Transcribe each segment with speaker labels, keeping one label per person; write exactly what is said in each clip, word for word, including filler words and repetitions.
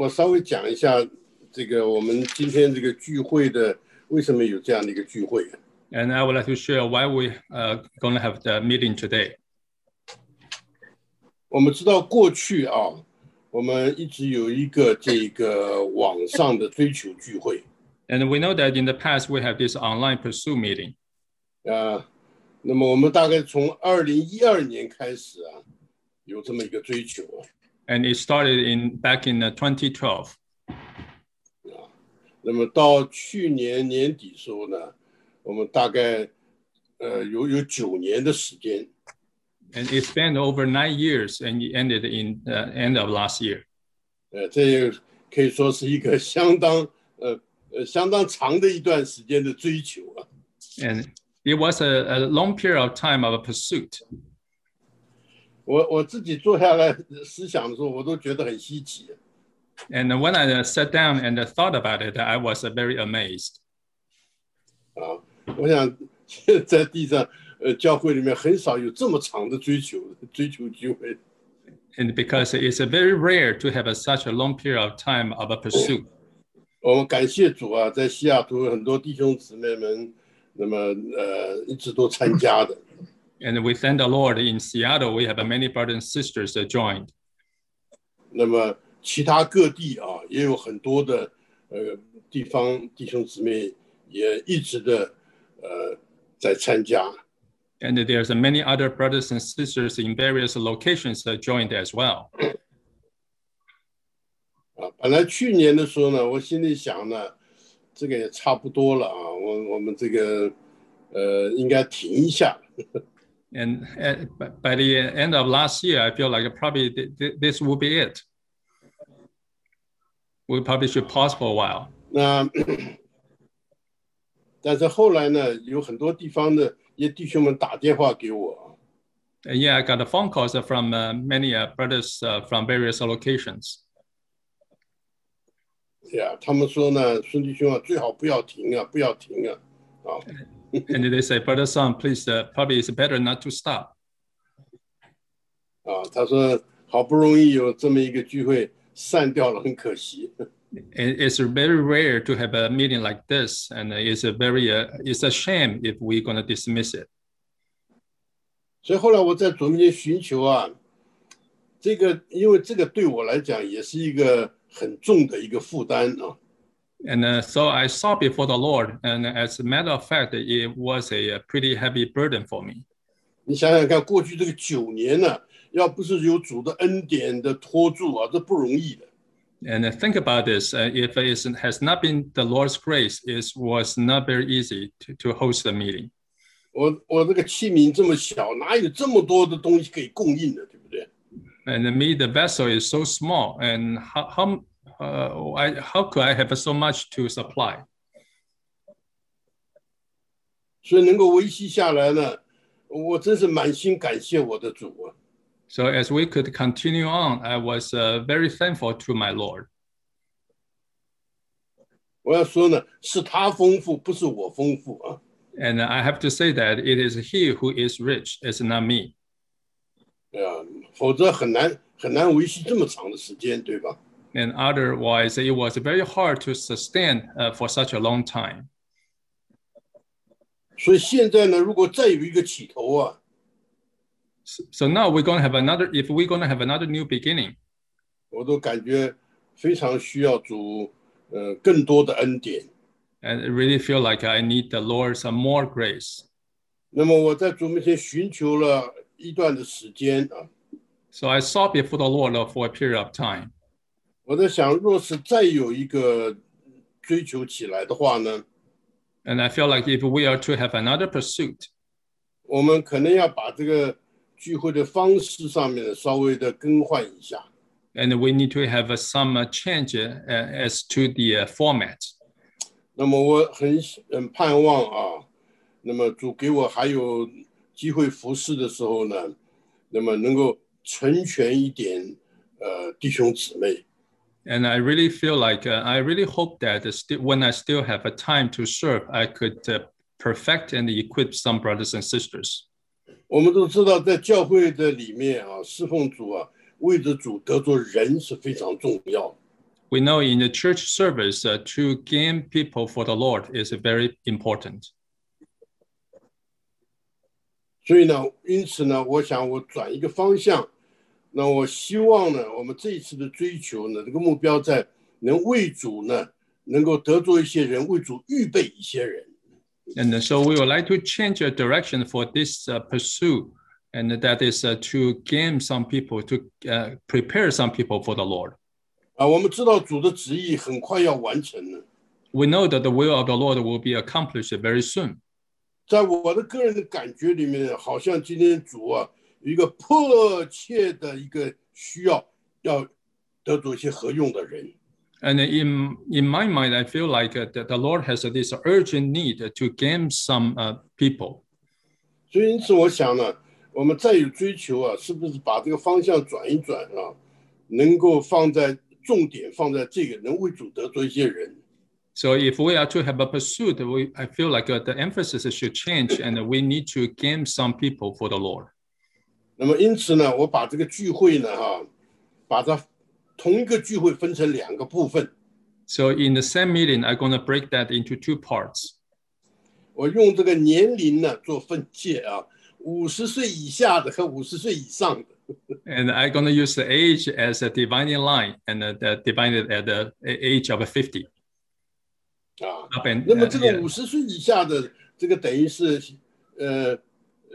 Speaker 1: 我稍微讲一下这个我们今天这个聚会的为什么有这样的一个聚会。
Speaker 2: And I would like to share why we are going to have the meeting today.
Speaker 1: 我们知道过去啊，我们一直有一个这个网上的追求聚会。
Speaker 2: And we know that in the past we have this online pursuit meeting.
Speaker 1: 啊，那么我们大概从二零一二年开始啊，有这么一个追求。
Speaker 2: And it started in back in twenty twelve.
Speaker 1: 啊，那么到去年年底时候呢，我们大概呃有有九年的时间。
Speaker 2: And it spanned over nine years, and it ended in the end of last year.
Speaker 1: 呃，这也可以说是一个相当呃呃相当长的一段时间的追求啊。
Speaker 2: And it was a, a long period of time of a pursuit.
Speaker 1: 我我自己坐下来思想的时候，我都觉得很稀奇。
Speaker 2: And when I sat down and thought about it, I was very amazed.
Speaker 1: 啊，我想现在地上。呃，教会里面很少有这么长的追求追求聚会。
Speaker 2: And because it's very rare to have a, such a long period of time of a pursuit.
Speaker 1: 我们感谢主啊，在西雅图很多弟兄姊妹们，那么呃一直都参加的。
Speaker 2: And we thank the Lord in Seattle, we have many brothers and sisters that joined.
Speaker 1: 那么其他各地啊，也有很多的呃地方弟兄姊妹也一直的呃在参加。
Speaker 2: And there's many other brothers and sisters in various locations that joined as well.
Speaker 1: 啊，本来去年的时候呢，我心里想呢，这个也差不多了啊，我我们这个呃应该停一下。
Speaker 2: And at, by the end of last year, I feel like probably this will be it. We probably should pause for a while.
Speaker 1: 那但是后来呢，有很多地方的一些弟兄们打电话给我。
Speaker 2: And yeah, I got a phone calls from uh, many uh, brothers uh, from various locations.
Speaker 1: 对啊，他们说呢，孙弟兄啊，最好不要停啊，不要停啊，啊。
Speaker 2: And they say, Brother Son, please, uh, probably it's better not to stop.
Speaker 1: 啊，他说好不容易有这么一个聚会散掉了，很可惜。
Speaker 2: It's very rare to have a meeting like this, and it's a very uh, it's a shame if we're going to dismiss it.
Speaker 1: 所以后来我在主面前寻求啊，这个因为这个对我来讲也是一个很重的一个负担啊。
Speaker 2: And uh, so I sought before the Lord, and as a matter of fact, it was a, a pretty heavy burden for me.
Speaker 1: 你想想看，过去这个九年呢、啊，要不是有主的恩典的托住啊，这不容易的。
Speaker 2: And think about this, uh, if it has not been the Lord's grace, it was not very easy to, to host the meeting.
Speaker 1: 我我这个器皿这么小，哪有这么多的东西可以供应的，对不对？
Speaker 2: And me, the vessel is so small, and how how uh, I, how could I have so much to supply?
Speaker 1: 所以能够维系下来呢，我真是满心感谢我的主啊。
Speaker 2: So as we could continue on, I was uh, very thankful to my Lord.
Speaker 1: 我要说呢，是他丰富，不是我丰富啊。
Speaker 2: And I have to say that it is He who is rich, it's not me.
Speaker 1: 对啊，否则很难很难维系这么长的时间，对吧？
Speaker 2: And otherwise, it was very hard to sustain uh, for such a long time.
Speaker 1: 所以现在呢，如果再有一个起头啊。
Speaker 2: So now we're going to have another, if we're going to have another new beginning.
Speaker 1: 我都感觉非常需要主呃更多的恩典。
Speaker 2: And I really feel like I need the Lord's more grace.
Speaker 1: 那么我在主面前寻求了一段的时间啊。
Speaker 2: So I sought before the Lord for a period of time.
Speaker 1: 我在想，若是再有一个追求起来的话呢？
Speaker 2: And I feel like if we are to have another pursuit,
Speaker 1: 我们可能要把这个聚会的方式上面稍微的更换一下。
Speaker 2: And we need to have some change as to the format.
Speaker 1: 那么我很很盼望啊，那么主给我还有机会服侍的时候呢，那么能够成全一点呃弟兄姊妹。
Speaker 2: And I really feel like uh, I really hope that st- when I still have a time to serve, I could uh, perfect and equip some brothers and sisters.
Speaker 1: 我们都知道，在教会的里面啊，侍奉主啊，为着主得着人是非常重要。
Speaker 2: we know in the church service uh, to gain people for the Lord is very important.
Speaker 1: 所以呢，因此呢，我想我转一个方向，那我希望呢，我们这一次的追求呢，这个目标在能为主呢，能够得着一些人，为主预备一些人。
Speaker 2: And so we would like to change a direction for this uh, pursuit, and that is uh, to gain some people, to uh, prepare some people for the Lord.
Speaker 1: 啊，我们知道主的旨意很快要完成了。
Speaker 2: We know that the will of the Lord will be accomplished very soon.
Speaker 1: 在我的个人的感觉里面，好像今天主啊有一个迫切的一个需要，要得着一些合用的人。
Speaker 2: And in in my mind, I feel like uh, that the Lord has uh, this urgent need to gain some uh, people.
Speaker 1: 所以因此，我想呢，我们再有追求啊，是不是把这个方向转一转啊，能够放在重点放在这个能为主得着一些人。
Speaker 2: So if we are to have a pursuit, we, I feel like uh, the emphasis should change, and we need to gain some people for the Lord.
Speaker 1: 那么因此呢，我把这个聚会呢，哈、啊，把它同一个聚会分成两个部分。
Speaker 2: So in the same meeting, I'm going to break that into two parts.
Speaker 1: 我用这个年龄呢做分界啊，五十岁以下的和五十岁以上的。
Speaker 2: And I'm going to use the age as a dividing line, and uh, the divided at the age of fifty.
Speaker 1: 啊，
Speaker 2: and,
Speaker 1: 那么这
Speaker 2: uh,
Speaker 1: 个
Speaker 2: yeah.
Speaker 1: 五十岁以下的这个等于是呃呃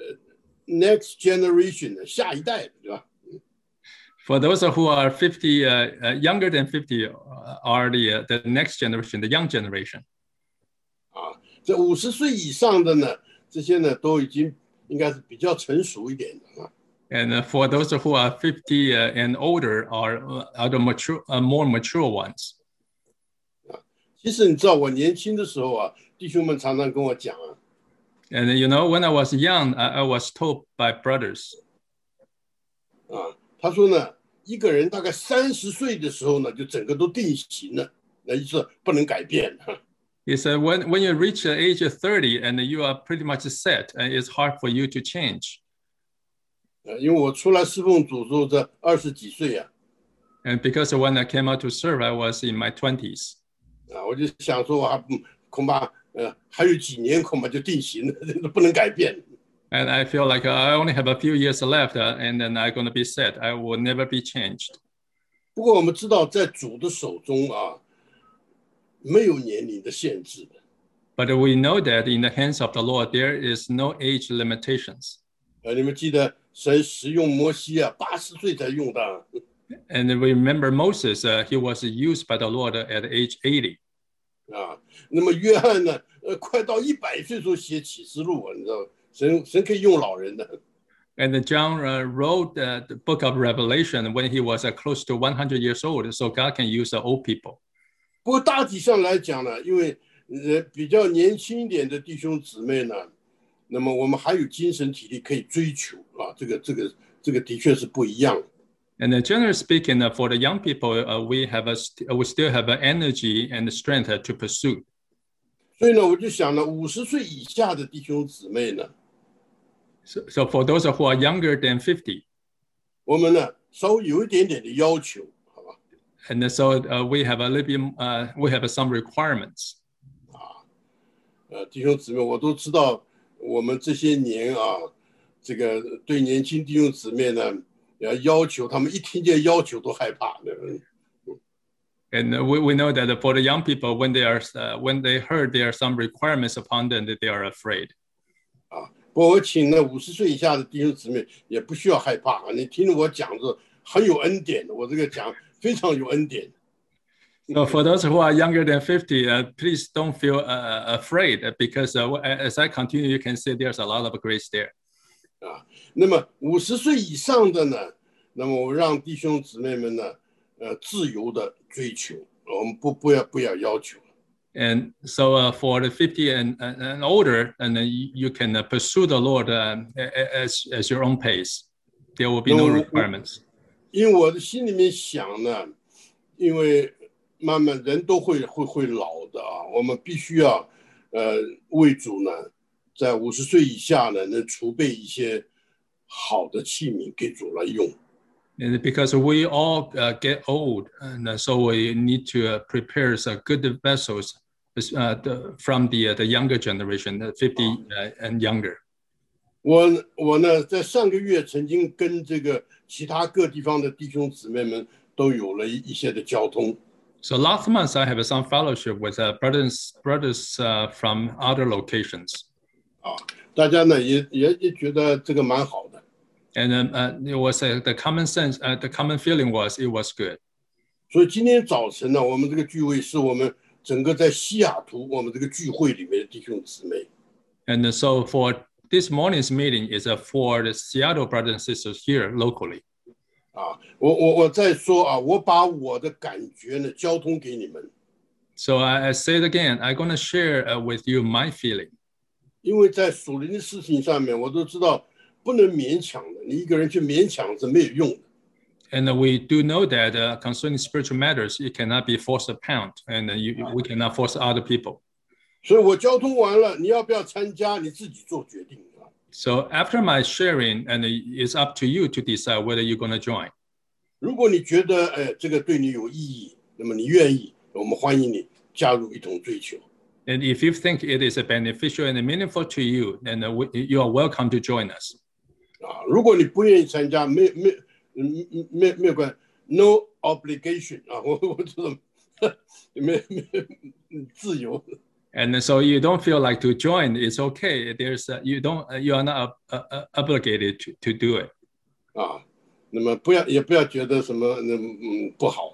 Speaker 1: next generation 的下一代的，对吧？
Speaker 2: For those who are fifty, uh, uh, younger than fifty, uh, are the uh, the next generation, the young generation.
Speaker 1: 啊，这五十岁以上的呢，这些呢都已经应该是比较成熟一点的啊。
Speaker 2: And uh, for those who are fifty uh, and older, are uh, are the mature, uh, more mature ones.
Speaker 1: 其实你知道，我年轻的时候啊，弟兄们常常跟我讲啊，
Speaker 2: And you know, when I was young, I, I was told by brothers.
Speaker 1: 啊，他说呢，一个人大概三十岁的时候呢，就整个都定型了，那意思不能改变。
Speaker 2: He said, when when you reach the age of thirty and you are pretty much set, and it's hard for you to change.
Speaker 1: 呃，因为我出来侍奉主之后，这二十几岁啊，
Speaker 2: And because when I came out to serve, I was in my twenties.
Speaker 1: 啊，我就想说，我还恐怕呃还有几年恐怕就定型了，这不能改变。
Speaker 2: And I feel like I only have a few years left, uh, and then I'm going to be set. I will never be changed.
Speaker 1: 不过我们知道，在主的手中啊，没有年龄的限制的。
Speaker 2: But we know that in the hands of the Lord, there is no age limitations.
Speaker 1: 呃，你们记得神使用摩西啊，八十岁才用他。
Speaker 2: And we remember Moses, uh, he was used by the Lord at age eighty.
Speaker 1: 啊，那么约翰呢，呃，快到一百岁时候写启示录啊，你知道，神神可以用老人的。
Speaker 2: And John uh, wrote uh, the book of Revelation when he was uh, close to one hundred years old, so God can use the old people.
Speaker 1: 不过大体上来讲呢，因为呃比较年轻一点的弟兄姊妹呢，那么我们还有精神体力可以追求啊，这个这个这个的确是不一样。
Speaker 2: And uh, generally speaking, uh, for the young people, uh, we have a st- we still have an energy and the strength uh, to pursue.
Speaker 1: 所以呢，我就想呢，五十岁以下的弟兄姊妹呢，
Speaker 2: So, so for those who are younger than fifty,
Speaker 1: 我们呢稍微有一点点的要求，好吧？
Speaker 2: and so uh, we have a little bit, uh, we have some requirements.
Speaker 1: 呃，弟兄姊妹，我都知道，我们这些年啊，这个对年轻弟兄姊妹呢，要要求他们一听见要求都害怕的。
Speaker 2: And we, we know that for the young people, when they are uh, when they heard there are some requirements upon them, that they are afraid.
Speaker 1: 啊，不过我请呢五十岁以下的弟兄姊妹也不需要害怕啊，你听我讲着很有恩典的，我这个讲非常有恩典。
Speaker 2: So for those who are younger than fifty, uh, please don't feel uh, afraid, because uh, as I continue, you can see there's a lot of grace there.
Speaker 1: 啊，那么五十岁以上的呢，那么我让弟兄姊妹们呢，呃，自由的追求，我们不不要不要要求。
Speaker 2: And so uh, for the fifty and, and, and older, and then you, you can uh, pursue the Lord uh, as, as your own pace. There will be no requirements.
Speaker 1: 因为我的心里面想呢，因为慢慢人都会会会老的啊，我们必须要呃为主呢，在五十岁以下呢，能储备一些好的器皿给主来用。
Speaker 2: And because we all uh, get old, and uh, so we need to uh, prepare some good vessels uh, the, from the uh, the younger generation, the fifty uh, and younger.
Speaker 1: 我我呢，在上个月曾经跟这个其他各地方的弟兄姊妹们都有了一些的交通。
Speaker 2: So last month I have some fellowship with uh, brothers brothers uh, from other locations.
Speaker 1: 啊，大家呢也也也觉得这个蛮好的。
Speaker 2: And um, uh, it was uh, the common sense, uh, the common feeling was it was good.
Speaker 1: 所以今天早晨呢，我们这个聚会是我们整个在西雅图我们这个聚会里面的弟兄姊妹。
Speaker 2: And uh, so for this morning's meeting is uh, for the Seattle brothers and sisters here locally.
Speaker 1: 啊，我我我再说啊，我把我的感觉呢交通给你们。
Speaker 2: So I, I say it again, I'm going to share uh, with you my feeling.
Speaker 1: 因为在属灵的事情上面，我都知道不能勉强的，你一个人去勉强是没有用的。
Speaker 2: And we do know that uh, concerning spiritual matters, it cannot be forced upon, and uh, you, we cannot force other people.
Speaker 1: 所以我交通完了，你要不要参加，你自己做决定。
Speaker 2: So after my sharing, and it's up to you to decide whether you're going to join.
Speaker 1: 如果你觉得哎这个对你有意义，那么你愿意，我们欢迎你加入一同追求。
Speaker 2: And if you think it is beneficial and meaningful to you, then uh, we, you are welcome to join us.
Speaker 1: 啊，如果你不愿意参加，没没没没有关 ，no obligation 啊，我我这种没没自由。
Speaker 2: And so you don't feel like to join, it's okay. There's uh, you don't uh, you are not uh, uh, obligated to, to do it.
Speaker 1: 啊，那么不要也不要觉得什么嗯不好。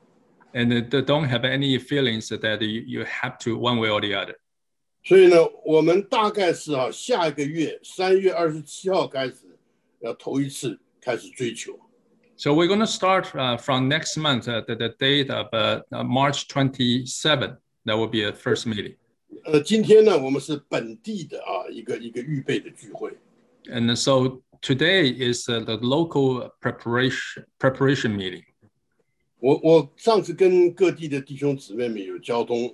Speaker 2: And uh, don't have any feelings that you, you have to one way or the other.
Speaker 1: 所以呢，我们大概是啊，下一个月三月二十七号开始，要头一次开始追求。
Speaker 2: So we're going to start uh, from next month, uh, the, the date of uh, March twenty-seventh. That will be a first meeting.
Speaker 1: 呃，今天呢，我们是本地的啊一个一个预备的聚会。
Speaker 2: And so today is uh, the local preparation preparation meeting.
Speaker 1: 我我上次跟各地的弟兄姊妹们有交通。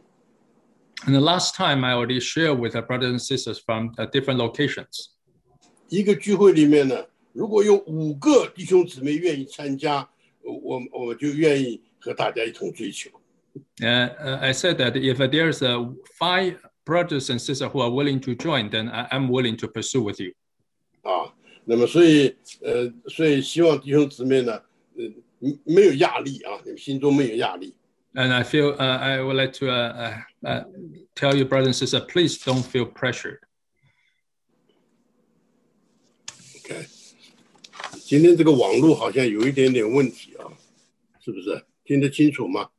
Speaker 2: And the last time I already shared with our brothers and sisters from uh, different locations.
Speaker 1: 一个聚会里面呢，如果有五个弟兄姊妹愿意参加，我我就愿意和大家一同追求。
Speaker 2: Uh, uh, I said that if there's uh, five brothers and sisters who are willing to join, then I, I'm willing to pursue with you.
Speaker 1: 啊，那么所以呃，所以希望弟兄姊妹呢，呃，没有压力啊，你们心中没有压力。
Speaker 2: And I feel uh, I would like to uh, uh, tell you, brothers and sisters, please don't feel pressured.
Speaker 1: OK， 今天这个网络好像有一点点问题啊，是不是？听得清楚吗？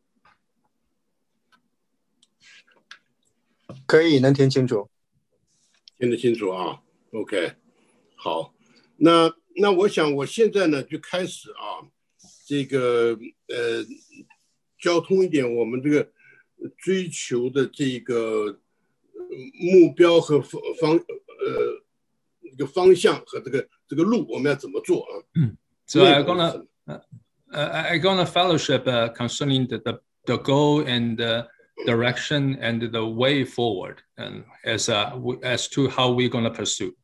Speaker 3: 可以，能听清楚。
Speaker 1: 听得清楚啊 ，OK， 好，那那我想我现在呢就开始啊，这个呃，交通一点我们这个追求的这个目标和方方呃一个方向和这个这个路我们要怎么做啊？
Speaker 2: 嗯 So I'm gonna uh, I'm gonna fellowship uh, concerning the, the the goal and the direction and the way forward, and as uh, as to how we're gonna pursue.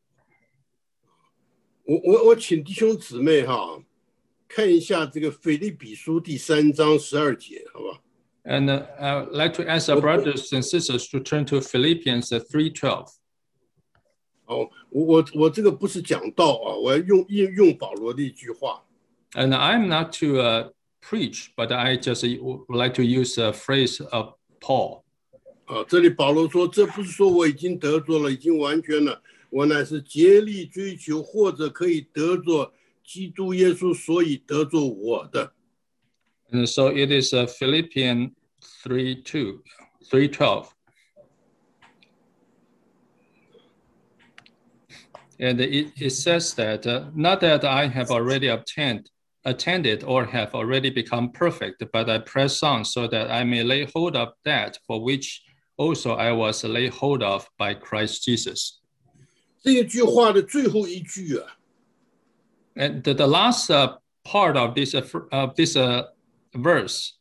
Speaker 1: 我我我请弟兄姊妹哈，看一下这个腓立比书第三章十二节，好吧？
Speaker 2: And uh, I'd like to ask our brothers and sisters to turn to Philippians three twelve.
Speaker 1: 哦，我我我这个不是讲道啊，我要用用用保罗的一句话。
Speaker 2: And I'm not to uh, preach, but I just would like to use a phrase of Paul.
Speaker 1: 啊，这里保罗说，这不是说我已经得着了，已经完全了，我乃是竭力追求，或者可以得着基督耶稣，所以得着我的。
Speaker 2: And so it is uh, Philippians three two, three twelve. And it, it says that uh, not that I have already obtained, attended or have already become perfect, but I press on so that I may lay hold of that for which also I was laid hold of by Christ Jesus.
Speaker 1: 这句话的最后一句啊，
Speaker 2: And the, the last uh, part of this, uh, of this uh, verse,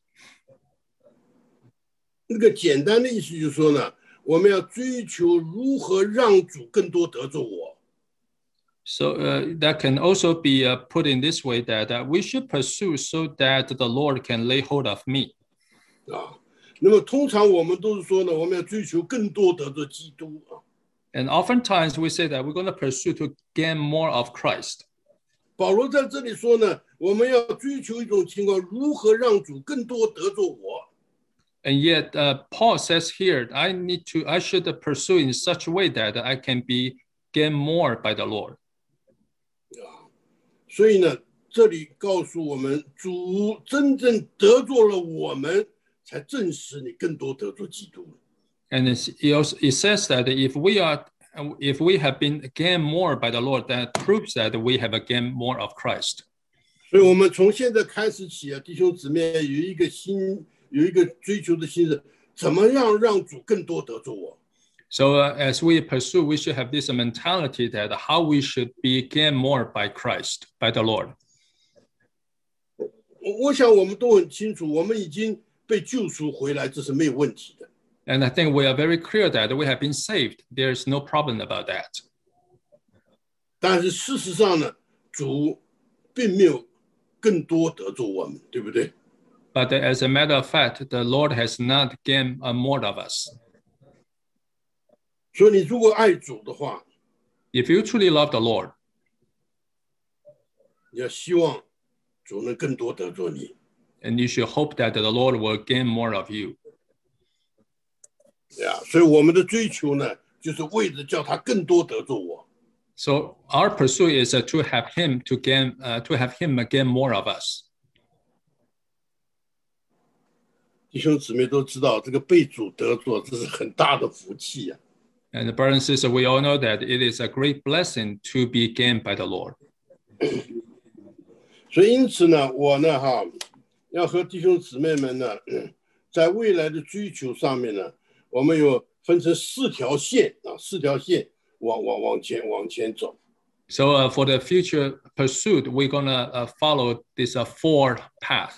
Speaker 1: 那个简单的意思就是说呢，我们要追求如何让主更多得着我。
Speaker 2: So uh, that can also be uh, put in this way that uh, we should pursue so that the Lord can lay hold of me.
Speaker 1: 啊，那么通常我们都是说呢，我们要追求更多得着基督啊。
Speaker 2: And oftentimes we say that we're going to pursue to gain more of Christ.
Speaker 1: 保罗在这里说呢，我们要追求一种情况，如何让主更多得着我。
Speaker 2: And yet, uh, Paul says here, I need to, I should pursue in such a way that I can be gain more by the Lord.
Speaker 1: 所以呢，这里告诉我们，主真正得着了我们，才证实你更多得着基督。
Speaker 2: And it also it says that if we are, if we have been gained more by the Lord, that proves that we have gained more of Christ.
Speaker 1: 所以我们从现在开始起啊，弟兄姊妹有一个心，有一个追求的心是，怎么样让主更多得着我。
Speaker 2: So uh, as we pursue, we should have this mentality that how we should be gained more by Christ, by the Lord.
Speaker 1: 我想我们都很清楚，我们已经被救赎回来，这是没有问题的。
Speaker 2: And I think we are very clear that we have been saved. There's no problem about that.
Speaker 1: 但是事实上呢，主并没有更多得着我们，对不对？
Speaker 2: But as a matter of fact, the Lord has not gained more of us.
Speaker 1: 所以你如果爱主的话，
Speaker 2: If you truly love the Lord,
Speaker 1: 你要希望主能更多得着你。
Speaker 2: and you should hope that the Lord will gain more of you.
Speaker 1: 对啊，所以我们的追求呢，就是为了叫他更多得着我。
Speaker 2: So our pursuit is uh, to have Him to gain, uh, to have Him gain more of us.
Speaker 1: 弟兄姊妹都知道，这个被主得着，这是很大的福气啊。
Speaker 2: And the brothers and sisters, we all know that it is a great blessing to be gained by the Lord.
Speaker 1: 所以因此呢，我呢哈，要和弟兄姊妹们呢，在未来的追求上面呢，我们有分成四条线啊，四条线往往往前往前走。
Speaker 2: So uh, for the future pursuit, we're gonna uh, follow this uh, four path.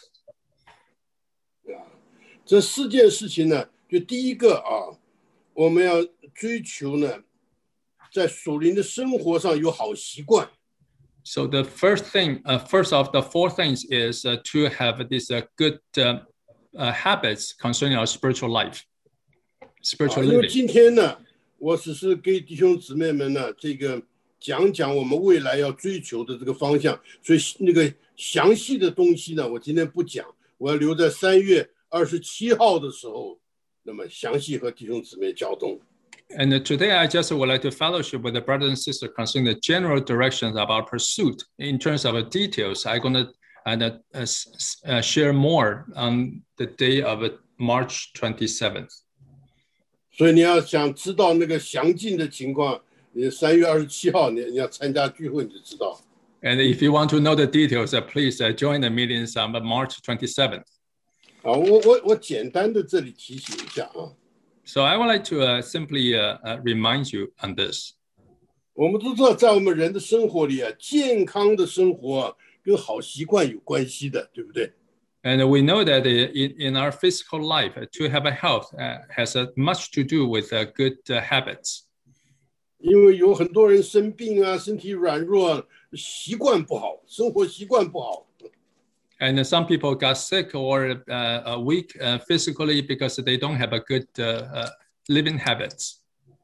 Speaker 1: 这四件事情呢，就第一个啊，我们要追求呢，在属灵的生活上有好习惯。
Speaker 2: So the first thing, uh, first of the four things is uh, to have these uh, good uh, uh, habits concerning our spiritual life, spiritual
Speaker 1: 因为
Speaker 2: living.
Speaker 1: 今天呢，我只是给弟兄姊妹们呢，这个讲讲我们未来要追求的这个方向，所以那个详细的东西呢，我今天不讲，我要留在三月二十七号的时候，那么详细和弟兄姊妹交通。
Speaker 2: And today, I just would like to fellowship with the brothers and sisters concerning the general directions of our pursuit. In terms of the details, I'm going to uh, uh, uh, share more on the day of March twenty-seventh.
Speaker 1: 所以你要想知道那个详尽的情况，你三月二十七号你你要参加聚会，你就知道。
Speaker 2: And if you want to know the details, uh, please uh, join the meetings on March twenty-seventh.
Speaker 1: 啊，我我我简单的这里提醒一下啊。
Speaker 2: So I would like to uh, simply uh, uh, remind you on this.
Speaker 1: 我们都知道，在我们人的生活里啊，健康的生活啊，跟好习惯有关系的，对不对？
Speaker 2: And we know that in, in our physical life, uh, to have a health uh, has uh, much to do with uh, good uh, habits.
Speaker 1: 因为有很多人生病啊，身体软弱啊，习惯不好，生活习惯不好。
Speaker 2: And some people got sick or uh, weak uh, physically because they don't have a good uh, uh, living habits.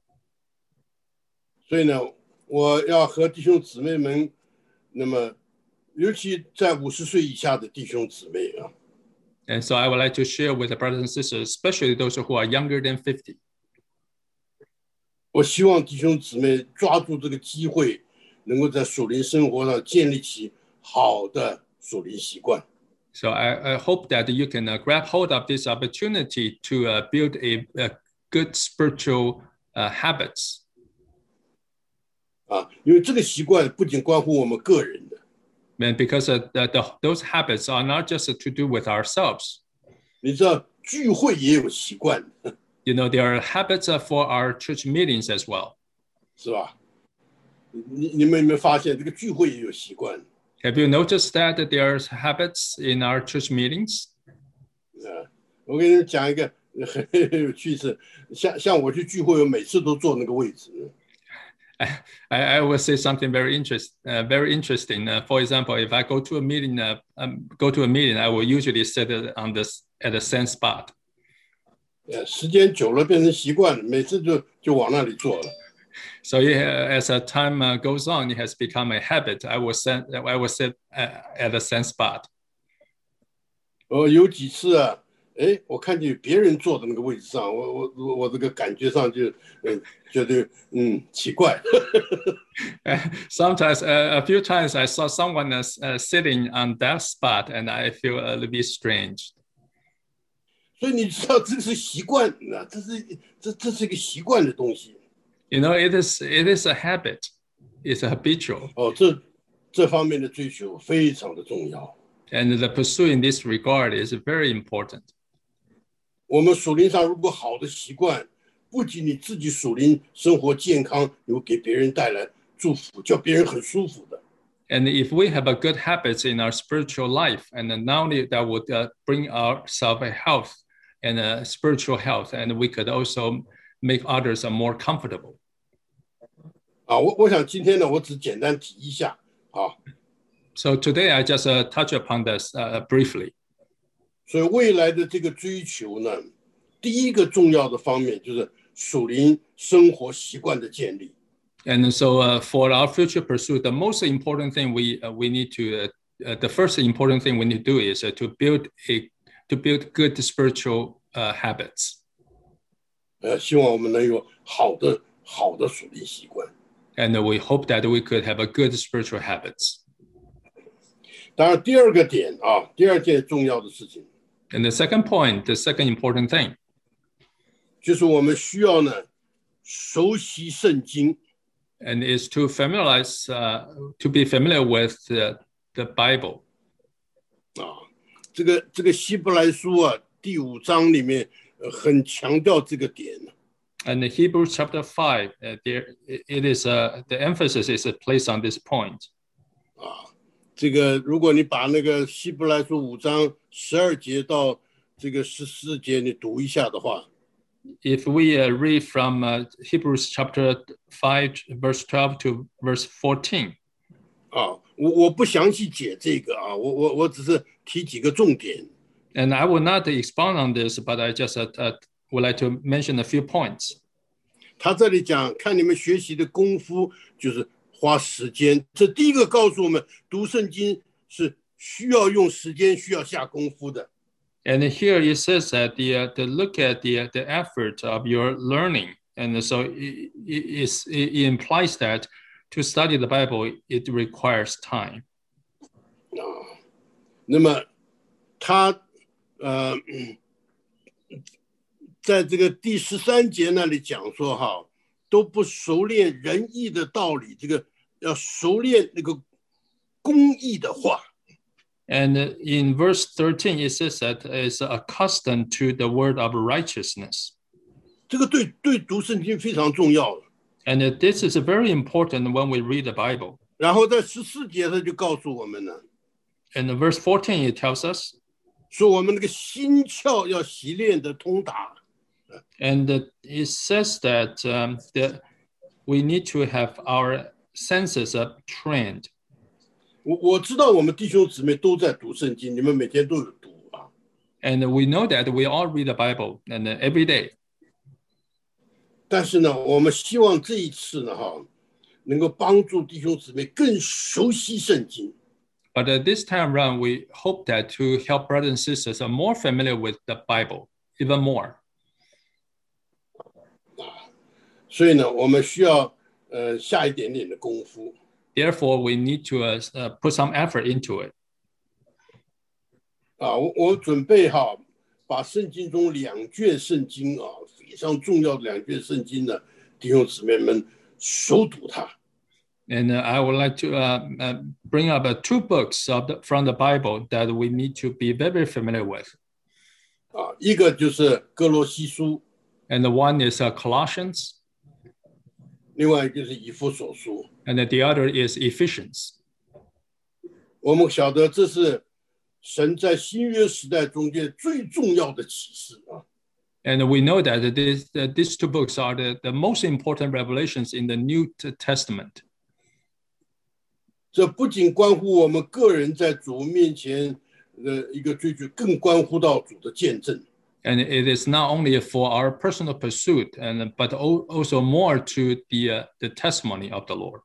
Speaker 1: 所以呢，我要和弟兄姊妹们，那么尤其在五十岁以下的弟兄姊妹啊。
Speaker 2: And so I would like to share with the brothers and sisters, especially those who are younger than fifty.
Speaker 1: 我希望弟兄姊妹抓住这个机会，能够在属灵生活上建立起好的属灵习惯。
Speaker 2: So I, I hope that you can uh, grab hold of this opportunity to uh, build a, a good spiritual uh, habits.
Speaker 1: 啊，因为这个习惯不仅关乎我们个人的。
Speaker 2: And because uh, the, the, those habits are not just to do with ourselves.
Speaker 1: 你知道聚会也有习惯。
Speaker 2: You know, there are habits uh, for our church meetings as well.
Speaker 1: 是吧？你你们有没有发现这个聚会也有习惯？
Speaker 2: Have you noticed that there's habits in our church meetings?
Speaker 1: 啊，我给你们讲一个很有趣事，像像我去聚会，我每次都坐那个位置。
Speaker 2: I, I will say something very interest, uh, very interesting. Uh, for example, if I go to a meeting, uh, um, go to a meeting, I will usually sit on this at the same spot.
Speaker 1: 呃，时间久了变成习惯了，每次就就往那里坐了。
Speaker 2: So yeah, as a time uh, goes on, it has become a habit. I will sit, I will sit at, at the same spot.
Speaker 1: 我有几次啊，哎，我看见别人坐的那个位置上，我我我我这个感觉上就，嗯，觉得嗯奇怪。
Speaker 2: Sometimes, uh, a few times, I saw someone uh, uh, sitting on that spot, and I feel a little bit strange.
Speaker 1: 所以你知道这是习惯，那这是这这是一个习惯的东西。
Speaker 2: You know, it is it is a habit. It's a habitual.
Speaker 1: 哦，这这方面的追求非常的重要。
Speaker 2: And the pursuit in this regard is very important.
Speaker 1: 我们属灵上如果好的习惯，不仅你自己属灵生活健康，有给别人带来祝福，叫别人很舒服的。
Speaker 2: And if we have a good habits in our spiritual life, and not only that would uh, bring ourselves a health and a spiritual health, and we could also make others more comfortable.
Speaker 1: 啊，我我想今天呢，我只简单提一下啊。
Speaker 2: So today I just uh, touch upon this uh, briefly.
Speaker 1: 所以未来的这个追求呢，第一个重要的方面就是属灵生活习惯的建立。
Speaker 2: And so uh, for our future pursuit, the most important thing we uh, we need to uh, uh, the first important thing we need to do is uh, to build a to build good spiritual uh, habits.
Speaker 1: 呃，希望我们能有好的好的属灵习惯。
Speaker 2: And we hope that we could have a good spiritual habits.
Speaker 1: 当然，第二个点啊，第二件重要的事情。
Speaker 2: And the second point, the second important thing,
Speaker 1: 就是我们需要呢熟悉圣经。
Speaker 2: And is to familiarize, uh, to be familiar with the, the Bible.
Speaker 1: 啊，这个这个希伯来书啊，第五章里面、呃、很强调这个点。
Speaker 2: And in Hebrews chapter five, uh, there it is uh, the emphasis is placed on this point.
Speaker 1: 啊，这个如果你把那个希伯来书五章十二节到这个十四节你读一下的话。
Speaker 2: If we uh, read from uh, Hebrews chapter five, verse twelve to verse fourteen.
Speaker 1: 啊，我我不详细解这个啊，我我我只是提几个重点。
Speaker 2: And I will not expound on this, but I just uh, uh, would like to mention a few points.
Speaker 1: 他这里讲，看你们学习的功夫就是花时间。这第一个告诉我们，读圣经是需要用时间，需要下功夫的。
Speaker 2: And here it says that the uh, the look at the uh, the effort of your learning, and so it, it, it implies that to study the Bible it requires time.
Speaker 1: 啊，那么他呃，在这个第十三节那里讲说哈，都不熟练仁义的道理，这个要熟练那个公义的话。
Speaker 2: And in verse thirteen, it says that is accustomed to the word of righteousness.
Speaker 1: 这个对对读圣经非常重要。
Speaker 2: And this is very important when we read the Bible.
Speaker 1: 然后在十四节他就告诉我们了。
Speaker 2: And in verse fourteen, it tells us.
Speaker 1: 说我们那个心窍要习练的通达。
Speaker 2: And it says that um, that we need to have our senses trained.
Speaker 1: 我我知道我们弟兄姊妹都在读圣经，你们每天都有读啊。
Speaker 2: And we know that we all read the Bible and every day.
Speaker 1: 但是呢，我们希望这一次呢，哈，能够帮助弟兄姊妹更熟悉圣经。
Speaker 2: But uh, this time around, we hope that to help brothers and sisters are more familiar with the Bible, even more.
Speaker 1: 所以呢，我们需要呃下一点点的功夫。
Speaker 2: Therefore, we need to uh, uh, put some effort into it.
Speaker 1: 啊，我我准备哈，把圣经中两卷圣经啊，非常重要的两卷圣经呢，弟兄姊妹们熟读它。
Speaker 2: And uh, I would like to uh, uh, bring up uh, two books of the, from the Bible that we need to be very familiar with.
Speaker 1: 啊，一个就是哥罗西书。
Speaker 2: And the one is uh, Colossians.
Speaker 1: 另外一个是以弗所书。
Speaker 2: And the other is Ephesians.
Speaker 1: 我们晓得这是神在新约时代中间最重要的启示啊。
Speaker 2: And we know that this, uh, these two books are the, the most important revelations in the New Testament.
Speaker 1: 这不仅关乎我们个人在主面前的一个追求，更关乎到主的见证。
Speaker 2: And it is not only for our personal pursuit, and but also more to the uh, the testimony of the Lord.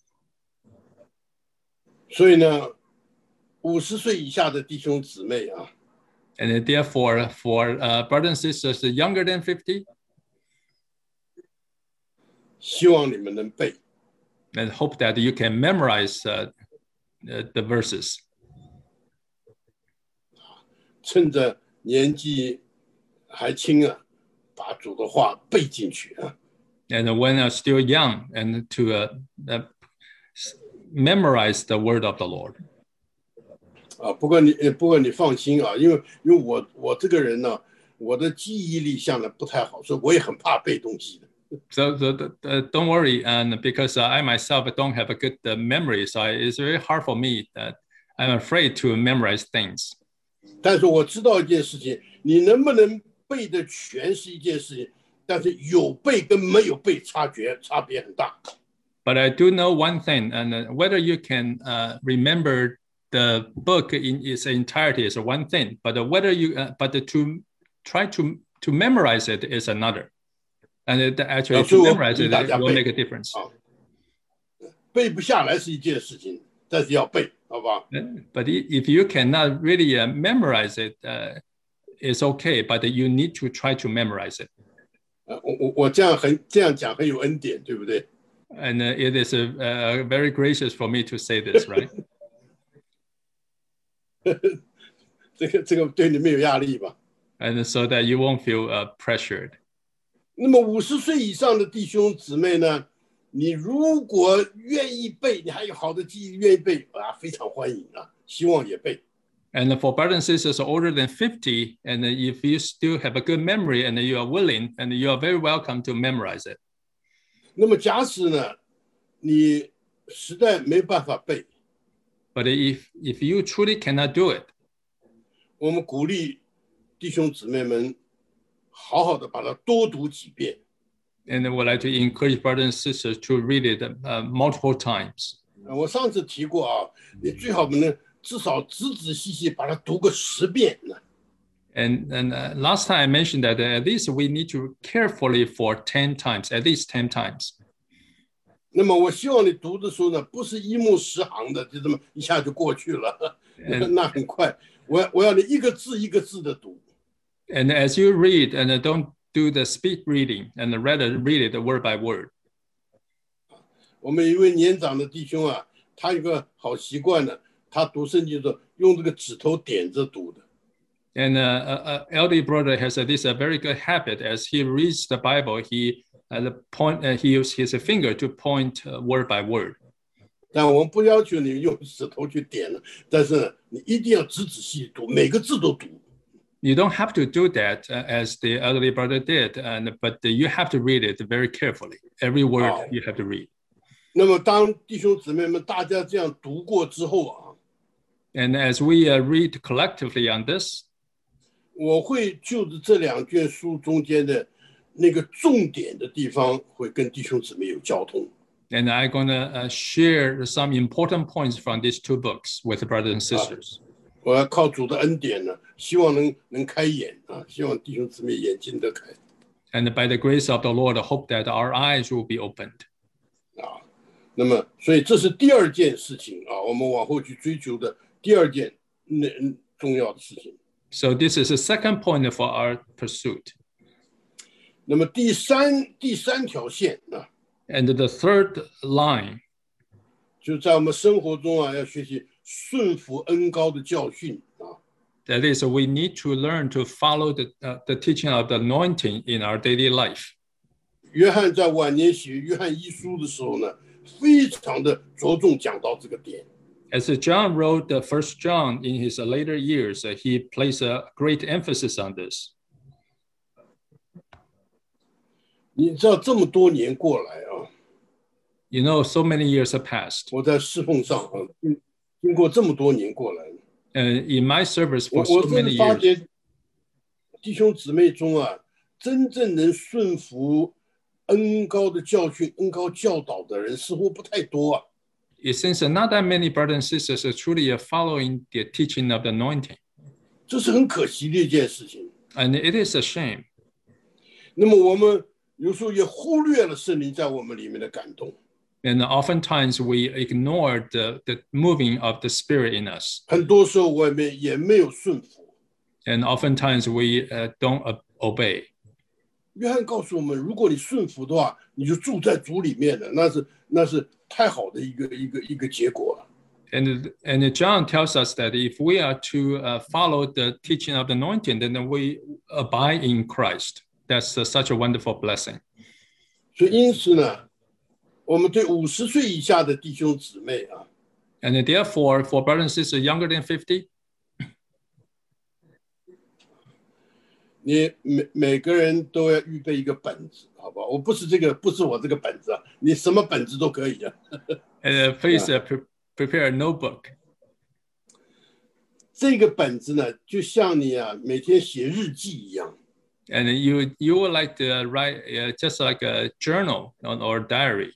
Speaker 1: 所以呢，五十岁以下的弟兄姊妹啊。
Speaker 2: And therefore, for uh, brothers and sisters younger than fifty,
Speaker 1: 希望你们能背
Speaker 2: and hope that you can memorize uh, uh, the verses.
Speaker 1: 趁着年纪还轻啊，把主的话背进去啊。
Speaker 2: And when are still young, and to uh, uh, memorize the word of the Lord.
Speaker 1: 啊，不过你不过你放心啊，因为因为我我这个人呢，我的记忆力向来不太好，所以我也很怕背东西的。
Speaker 2: So, so uh, don't worry, and because uh, I myself don't have a good uh, memory, so I, it's very hard for me that I'm afraid to memorize things.
Speaker 1: 但是我知道一件事情，你能不能背得全是一件事情，但是有背跟没有背差别差别很大。
Speaker 2: But I do know one thing, and uh, whether you can uh, remember the book in its entirety is one thing, but whether you, uh, but to try to to memorize it is another, and it actually to memorize it, it will make a difference.
Speaker 1: 背不下来是一件事情，但是要背，好吧？
Speaker 2: But if you cannot really uh, memorize it, uh, it's okay, but you need to try to memorize it.
Speaker 1: 我我我这样很这样讲很有恩典，对不对？
Speaker 2: And uh, it is a, uh, very gracious for me to say this, right?
Speaker 1: 这个这个对你没有压力吧
Speaker 2: ？And so that you won't feel uh, pressured.
Speaker 1: 那么五十岁以上的弟兄姊妹呢，你如果愿意背，你还有好的记忆，愿意背啊，非常欢迎啊，希望也背。
Speaker 2: And for brothers and sisters older than fifty, and if you still have a good memory and you are willing, and you are very welcome to memorize it.
Speaker 1: 那么假使呢，你实在没办法背。
Speaker 2: But if if you truly cannot do it,
Speaker 1: 我们鼓励弟兄姊妹们好好的把它多读几遍。
Speaker 2: And I would like to encourage brothers and sisters to read it uh, multiple times.
Speaker 1: 我上次提过啊，你最好能至少仔仔细细把它读个十遍呢。
Speaker 2: And and uh, last time I mentioned that at least we need to carefully for ten times, at least ten times.
Speaker 1: 那么我希望你读的时候呢，不是一目十行的，就这么一下就过去了，那很快。我我要你一个字一个字的读。
Speaker 2: And as you read, and don't do the speed reading, and rather read it word by word.
Speaker 1: 我们一位年长的弟兄啊，他有个好习惯呢，他读圣经的时候用这个指头点着读的。
Speaker 2: And uh, uh, elder brother has uh, this a uh, very good habit. As he reads the Bible, he uh, the point uh, he uses his finger to point uh, word by word.
Speaker 1: 但我们不要求你用指头去点了，但是呢，你一定要仔仔细读，每个字都读。
Speaker 2: You don't have to do that uh, as the elderly brother did, and but you have to read it very carefully. Every word oh. you have to read.
Speaker 1: 那么当弟兄姊妹们大家这样读过之后啊
Speaker 2: ，and as we uh, read collectively on this,
Speaker 1: 我会就着这两卷书中间的那个重点的地方，会跟弟兄姊妹有交通。
Speaker 2: And I'm gonna uh, share some important points from these two books with the brothers and sisters.
Speaker 1: 啊我要靠主的恩典呢，希望能能开眼啊，希望弟兄姊妹眼睛得开。
Speaker 2: And by the grace of the Lord, I hope that our eyes will be opened.
Speaker 1: 啊，那么所以这是第二件事情啊，我们往后去追求的第二件那重要的事情。
Speaker 2: So this is the second point for our pursuit.
Speaker 1: 那么第三第三条线啊
Speaker 2: ，and the third line
Speaker 1: 就在我们生活中啊，要学习顺服恩膏的教训啊。
Speaker 2: That is, we need to learn to follow the uh, the teaching of the anointing in our daily life.
Speaker 1: 约翰在晚年写约翰一书的时候呢，非常的着重讲到这个点。
Speaker 2: As John wrote the First John in his later years, uh, he placed a great emphasis on this.
Speaker 1: 你知道这么多年过来啊
Speaker 2: ，You know, so many years have passed.
Speaker 1: 我在侍奉上啊，经过这么多年过来
Speaker 2: ，and in my service for so
Speaker 1: 我
Speaker 2: many years.
Speaker 1: 我真发觉弟兄姊妹中啊， 真正能顺服恩高的教训、恩高教导的人似乎不太多啊。
Speaker 2: It seems not that many brothers and sisters are truly following the teaching of the anointing.
Speaker 1: 这是很可惜的一件事情。
Speaker 2: And it is a shame.
Speaker 1: 那么我们有时候也忽略了圣灵在我们里面的感动。
Speaker 2: And oftentimes we ignore the, the moving of the Spirit in us.
Speaker 1: 很多时候我们也没有顺服。
Speaker 2: And oftentimes we uh, don't uh, obey.
Speaker 1: 约翰告诉我们，如果你顺服的话，你就住在主里面了，那是那是太好的一个一个一个结果了。
Speaker 2: And, and John tells us that if we are to uh, follow the teaching of the anointing, then we abide in Christ. That's uh, such a wonderful blessing.
Speaker 1: 所以因此呢，我们对五十岁以下的弟兄姊妹啊，
Speaker 2: And therefore, for brothers and sisters younger than fifty,
Speaker 1: 你每每个人都要预备一个本子，好吧？我不是这个，不是我这个本子啊，你什么本子都可以啊。
Speaker 2: and uh, please uh, pre prepare a notebook.
Speaker 1: 这个本子呢，就像你啊每天写日记一样。
Speaker 2: And you you would like to write uh, just like a journal or diary.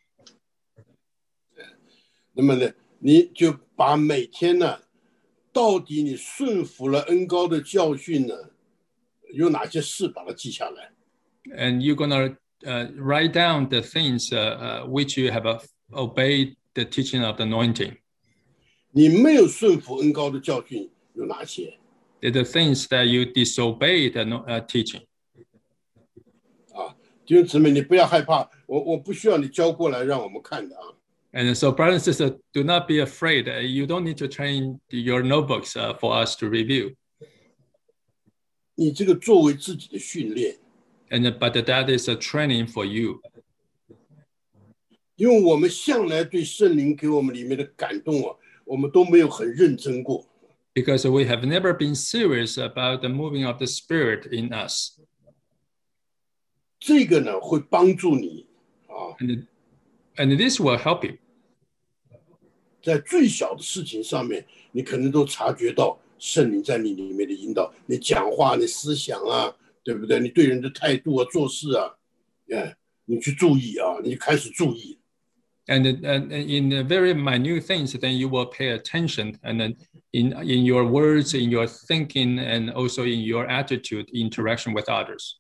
Speaker 1: 那么呢，你就把每天呢，到底你顺服了恩高的教训呢，有哪些事把它记下来。
Speaker 2: And you're gonna uh, write down the things uh, uh, which you have uh, obeyed the teaching of the anointing.
Speaker 1: 你没有顺服恩高的教训有哪些？
Speaker 2: The things that you disobeyed the uh, teaching.
Speaker 1: 啊，弟兄姊妹，你不要害怕，我我不需要你交过来让我们看的啊。
Speaker 2: And so, brothers and sisters, do not be afraid. You don't need to train your notebooks uh, for us to review.
Speaker 1: 你这个作为自己的训练。
Speaker 2: And but that is a training for you.
Speaker 1: 因为我们向来对圣灵给我们里面的感动啊，我们都没有很认真过。
Speaker 2: Because we have never been serious about the moving of the Spirit in us.
Speaker 1: 这个呢，会帮助你啊。
Speaker 2: And, and this will help you.
Speaker 1: 在最小的事情上面，你可能都察觉到圣灵在你里面的引导。你讲话，你思想啊，对不对？你对人的态度啊，做事啊，哎，你去注意啊，你就开始注意。
Speaker 2: And, and in the very minute things, then you will pay attention, and then in in your words, in your thinking, and also in your attitude, interaction with others.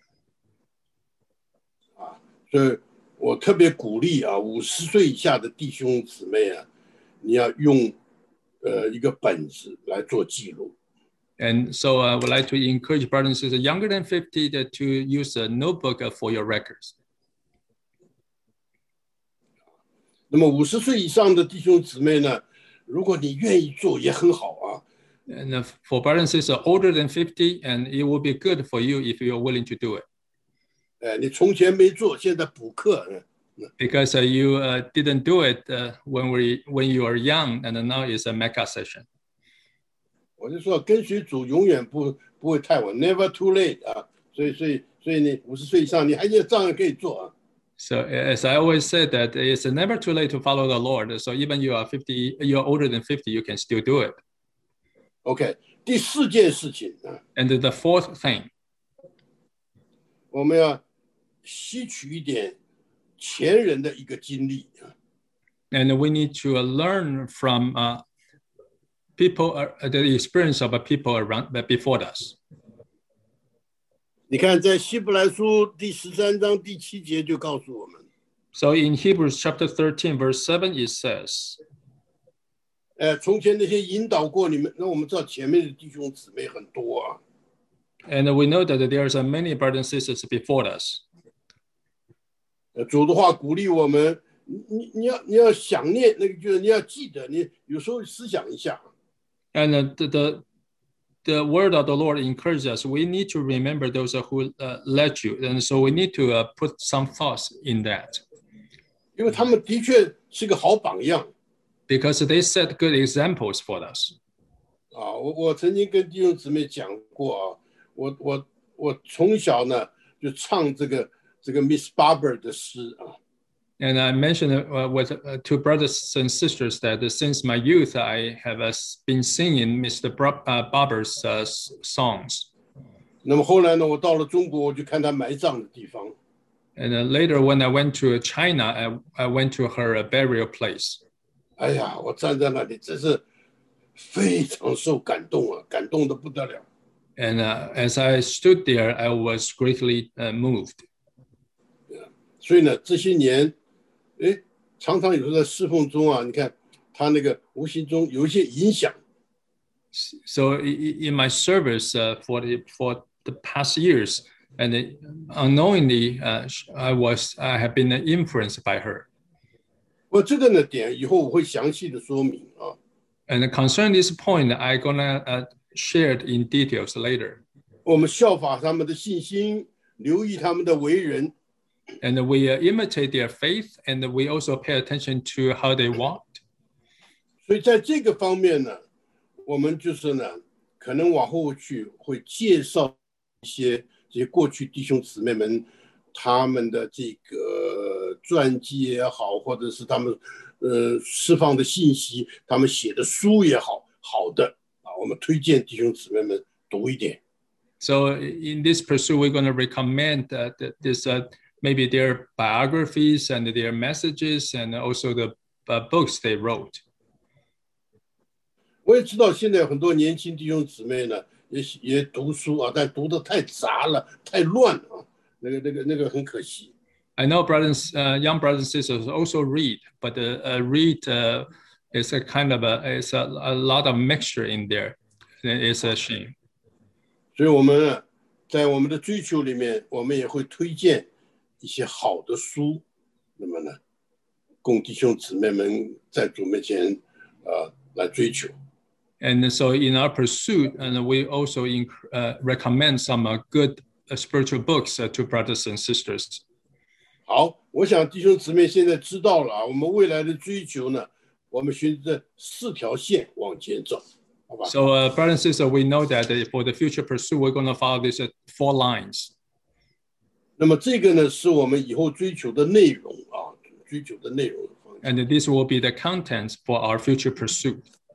Speaker 1: 啊，所以我特别鼓励啊，五十岁以下的弟兄姊妹啊，你要用呃一个本子来做记录。
Speaker 2: And so I would like to encourage brothers and sisters younger than fifty that to use a notebook for your records.
Speaker 1: 那么五十岁以上的弟兄姊妹呢，如果你愿意做也很好啊。
Speaker 2: And for brothers and sisters older than fifty, and it will be good for you if you are willing to do it.
Speaker 1: 哎，你从前没做，现在补课。
Speaker 2: Because uh, you uh, didn't do it uh, when we when you were young, and now it's a Mecca session.
Speaker 1: 我就说跟随主永远不不会太晚 ，never too late 啊。所以所以所以你五十岁以上，你还也照样可以做啊。
Speaker 2: So as I always said that it's never too late to follow the Lord. So even you are fifty, you're older than fifty, you can still do it.
Speaker 1: OK， 第四件事情啊。
Speaker 2: And the fourth thing.
Speaker 1: 我们要吸取一点前人的一个经历啊。
Speaker 2: And we need to learn from uh, people, uh, the experience of people around before us.
Speaker 1: 你看，在希伯来书第十三章第七节就告诉我们。
Speaker 2: So in Hebrews chapter thirteen, verse seven, it says,
Speaker 1: 呃，从前那些引导过你们，那我们知道前面的弟兄姊妹很多啊。
Speaker 2: And we know that there are many brothers and sisters before us.
Speaker 1: 呃，主的话鼓励我们，你你要你要想念那个，就是你要记得，你有时候思想一下。
Speaker 2: And the, the the word of the Lord encourages us. We need to remember those who uh, led you, and so we need to uh, put some thoughts in that.
Speaker 1: 因为他们的确是个好榜样。
Speaker 2: Because they set good examples for us.
Speaker 1: 啊，我我曾经跟弟兄姊妹讲过啊，我我我从小呢就唱这个这个 Miss Barber 的诗啊。
Speaker 2: And I mentioned uh, with uh, two brothers and sisters that since my youth I have uh, been singing Mister Bra- uh, Barber's uh, songs.
Speaker 1: 那么后来呢，我到了中国，我就看他埋葬的地方。
Speaker 2: And uh, later, when I went to China, I, I went to her uh, burial place.
Speaker 1: 哎呀，我站在那里，真是非常受感动啊，感动的不得了。
Speaker 2: And uh, as I stood there, I was greatly uh, moved.
Speaker 1: 所以呢，这些年，哎，常常有时候在侍奉中啊，你看他那个无形中有一些影响。
Speaker 2: So in my service uh, for the for the past years, and unknowingly, uh, I was I have been influenced by her.
Speaker 1: 我这个呢点以后我会详细的说明啊。
Speaker 2: And concerning this point, I'm gonna uh, share it in details later.
Speaker 1: 我们效法他们的信心，留意他们的为人。
Speaker 2: And we uh, imitate their faith, and we also pay attention to how they walked.
Speaker 1: 所以在这个方面呢，我们就是呢，可能往后去会介绍一些这些过去弟兄姊妹们他们的这个传记也好，或者是他们呃释放的信息，他们写的书也好，好的啊，我们推荐弟兄姊妹们读一点。
Speaker 2: So in this pursuit, we're going to recommend that this uh, maybe their biographies and their messages, and also the uh, books they wrote.
Speaker 1: 我也知道现在很多年轻弟兄姊妹呢，也也读书啊，但读得太杂了，太乱了啊，那个那个那个很可惜。
Speaker 2: I know brothers, uh, young brothers and sisters also read, but uh, uh, read uh, is a kind of a, it's a, a lot of mixture in there. It's a shame.
Speaker 1: 所以我们在我们的追求里面，我们也会推荐一些好的书，那么呢，供弟兄姊妹们在主面前呃来追求。
Speaker 2: And so in our pursuit, and we also in, uh, recommend some uh, good uh, spiritual books uh, to brothers and sisters.
Speaker 1: 好，我想弟兄姊妹现在知道了啊，我们未来的追求呢，我们循着四条线往前走，好吧
Speaker 2: So uh, brothers and sisters, we know that for the future pursuit, we're going to follow these uh, four lines.
Speaker 1: 那么这个呢，是我们以后追求的内容啊，追求的内容。
Speaker 2: And this will be the contents for our future pursuit.